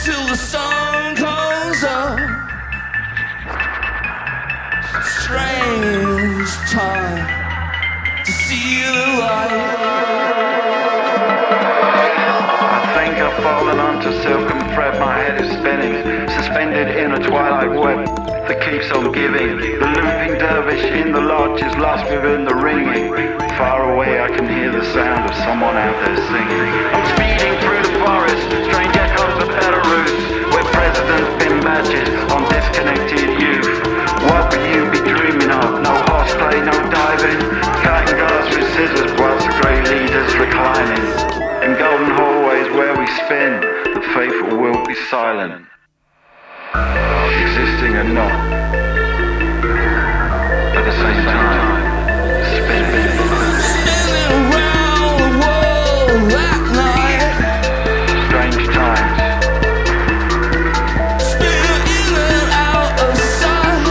till the sun comes up. Strange time to see the light. I think I've fallen onto silken thread. My head is spinning, suspended in a twilight web that keeps on giving. The looping dervish in the lodge is lost within the ringing. Far away I can hear the sound of someone out there singing. I'm speeding through the forest, strange echoes of Belarus, where presidents pin badges on disconnected youth. What will you be dreaming of? No horseplay, no diving, cutting glass with scissors whilst the great leaders reclining. In golden hallways where we spin, the faithful will be silent, existing and not at the same time. Spinning Around the world at night. strange times. Spinning in and out of sight.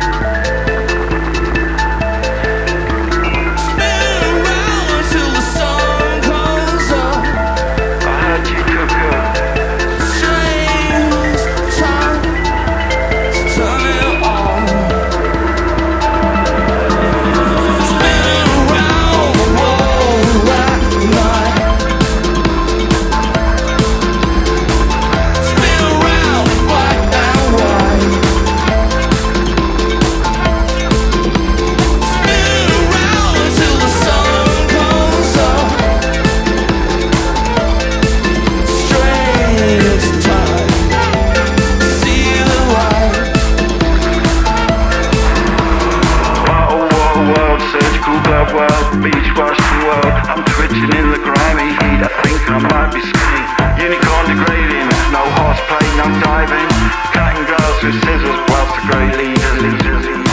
Spinning around until the sun comes up. I heard you cuckoo. Strange time to turn it on. Spinning around the world at night. Spin around black and white. Spin around until the sun comes up. Strange time, see the light. Bottle water world, surgical glove world, beach wash the world. I'm twitching in the grimy heat, I think I might be spinning. Unicorn degrading, no horseplay, no diving, cutting grass with scissors whilst the great leaders